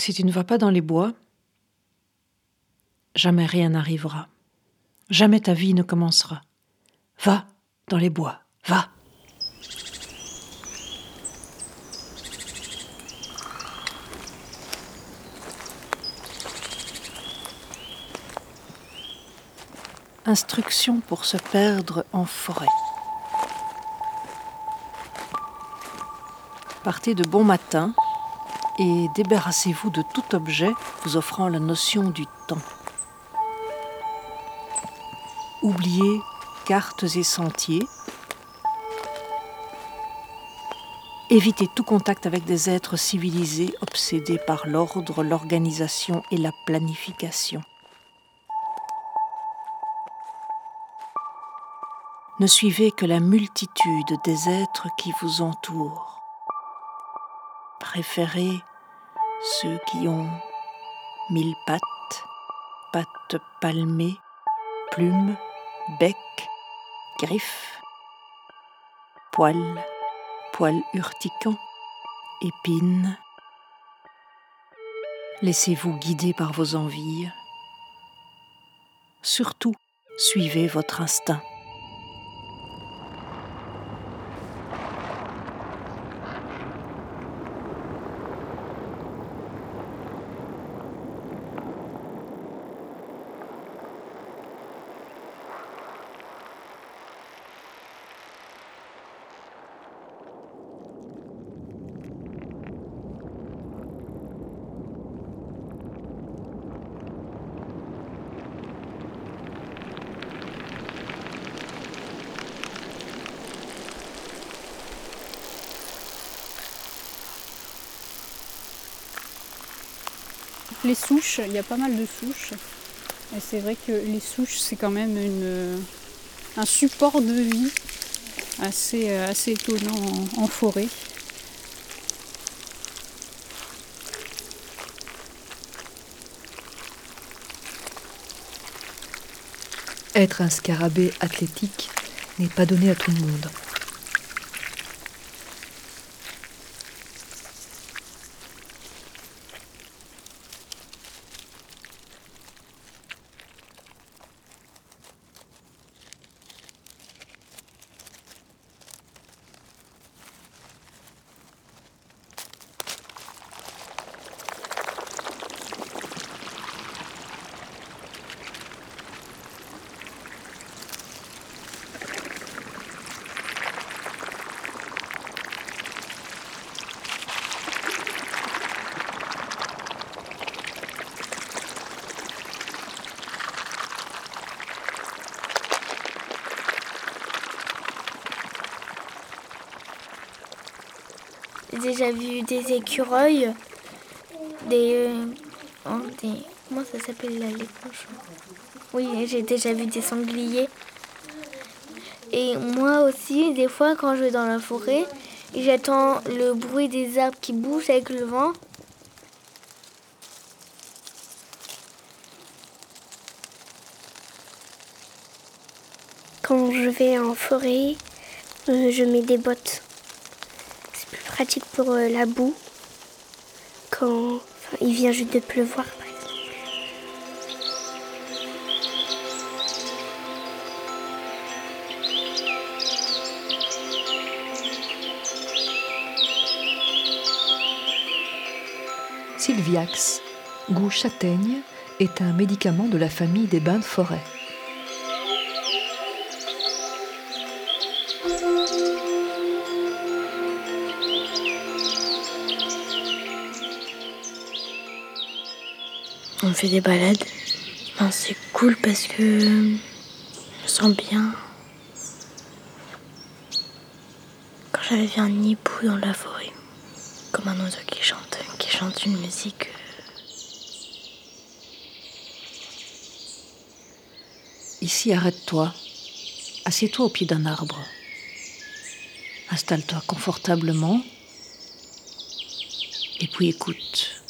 Si tu ne vas pas dans les bois, jamais rien n'arrivera. Jamais ta vie ne commencera. Va dans les bois, va. Instruction pour se perdre en forêt. Partez de bon matin et débarrassez-vous de tout objet vous offrant la notion du temps. Oubliez cartes et sentiers. Évitez tout contact avec des êtres civilisés obsédés par l'ordre, l'organisation et la planification. Ne suivez que la multitude des êtres qui vous entourent. Préférez ceux qui ont 1000 pattes, pattes palmées, plumes, bec, griffes, poils, poils urticants, épines. Laissez-vous guider par vos envies. Surtout, suivez votre instinct. Les souches, il y a pas mal de souches. Et c'est vrai que les souches, c'est quand même un support de vie assez étonnant en forêt. Être un scarabée athlétique n'est pas donné à tout le monde. J'ai déjà vu des écureuils, comment ça s'appelle là, les cochons? Oui, j'ai déjà vu des sangliers. Et moi aussi, des fois, quand je vais dans la forêt, j'attends le bruit des arbres qui bougent avec le vent. Quand je vais en forêt, je mets des bottes. C'est plus pratique pour la boue quand il vient juste de pleuvoir, par exemple. Sylviax, goût châtaigne, est un médicament de la famille des bains de forêt. On fait des balades. C'est cool parce que je me sens bien. Quand j'avais vu un hibou dans la forêt, comme un oiseau qui chante une musique. Ici, arrête-toi. Assieds-toi au pied d'un arbre. Installe-toi confortablement et puis écoute.